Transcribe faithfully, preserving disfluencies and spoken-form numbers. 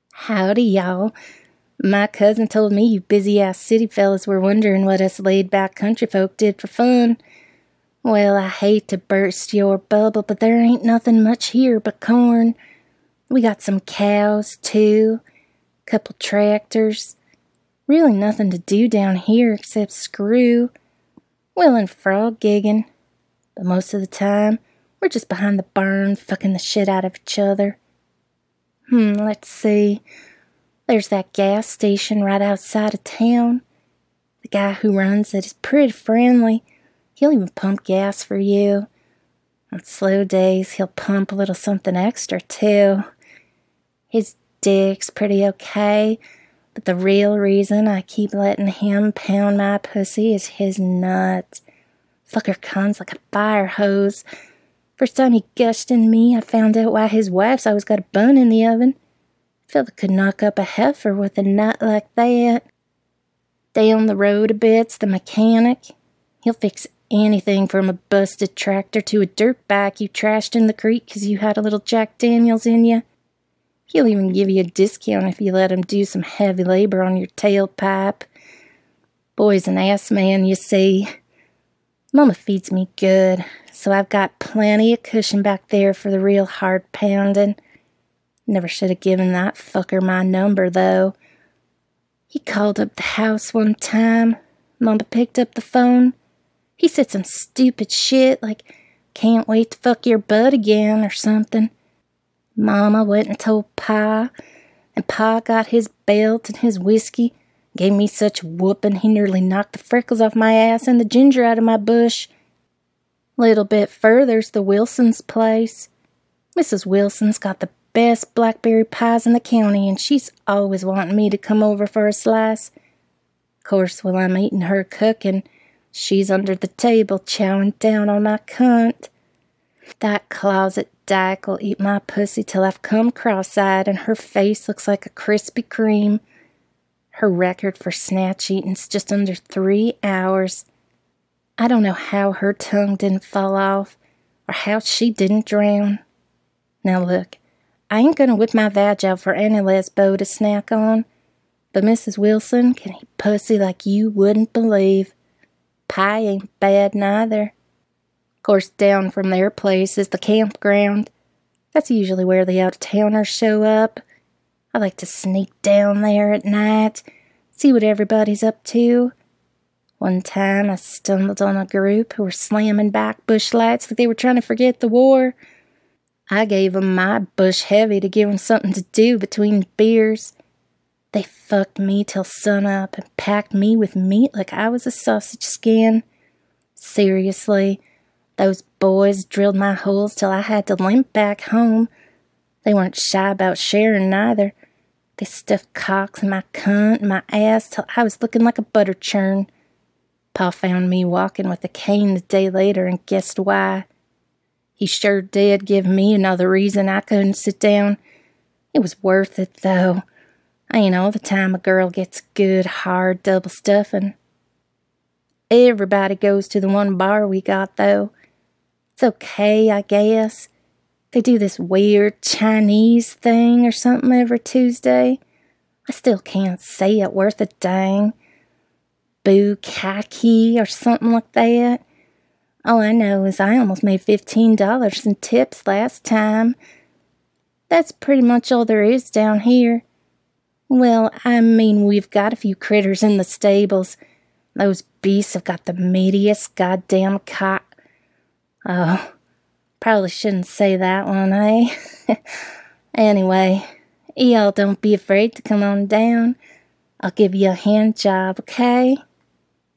Howdy, y'all. My cousin told me you busy-ass city fellas were wondering what us laid-back country folk did for fun. Well, I hate to burst your bubble, but there ain't nothing much here but corn. We got some cows, too. Couple tractors. Really nothing to do down here except screw. Well, and frog gigging. But most of the time, we're just behind the barn fucking the shit out of each other. Hmm, let's see. There's that gas station right outside of town. The guy who runs it is pretty friendly. He'll even pump gas for you. On slow days, he'll pump a little something extra, too. His dick's pretty okay, but the real reason I keep letting him pound my pussy is his nut. Fucker comes like a fire hose. First time he gushed in me, I found out why his wife's always got a bun in the oven. Fella could knock up a heifer with a nut like that. Down the road a bit's the mechanic. He'll fix anything from a busted tractor to a dirt bike you trashed in the creek 'cause you had a little Jack Daniels in you. He'll even give you a discount if you let him do some heavy labor on your tailpipe. Boy's an ass man, you see. Mama feeds me good, so I've got plenty of cushion back there for the real hard pounding. Never should have given that fucker my number, though. He called up the house one time. Mama picked up the phone. He said some stupid shit like, "Can't wait to fuck your butt again," or something. Mama went and told Pa, and Pa got his belt and his whiskey, gave me such whooping he nearly knocked the freckles off my ass and the ginger out of my bush. Little bit further's the Wilson's place. Missus Wilson's got the best blackberry pies in the county, and she's always wanting me to come over for a slice. Course, while I'm eating her cooking, she's under the table chowing down on my cunt. That closet dyke will eat my pussy till I've come cross-eyed and her face looks like a Krispy Kreme. Her record for snatch eating's just under three hours. I don't know how her tongue didn't fall off or how she didn't drown. Now look, I ain't gonna whip my vag out for any lesbo to snack on, but Missus Wilson can eat pussy like you wouldn't believe. Pie ain't bad neither. Course, down from their place is the campground. That's usually where the out-of-towners show up. I like to sneak down there at night, see what everybody's up to. One time I stumbled on a group who were slamming back bush lights like they were trying to forget the war. I gave 'em my bush heavy to give 'em something to do between beers. They fucked me till sunup and packed me with meat like I was a sausage skin. Seriously, those boys drilled my holes till I had to limp back home. They weren't shy about sharing neither. They stuffed cocks in my cunt and my ass till I was looking like a butter churn. Pa found me walking with a cane the day later and guessed why. He sure did give me another reason I couldn't sit down. It was worth it, though. I ain't all the time a girl gets good, hard double stuffing. Everybody goes to the one bar we got, though. It's okay, I guess. They do this weird Chinese thing or something every Tuesday. I still can't say it worth a dang. Bukkake or something like that. All I know is I almost made fifteen dollars in tips last time. That's pretty much all there is down here. Well, I mean, we've got a few critters in the stables. Those beasts have got the meatiest goddamn cock. Oh, probably shouldn't say that one, eh? Anyway, y'all don't be afraid to come on down. I'll give you a hand job, okay?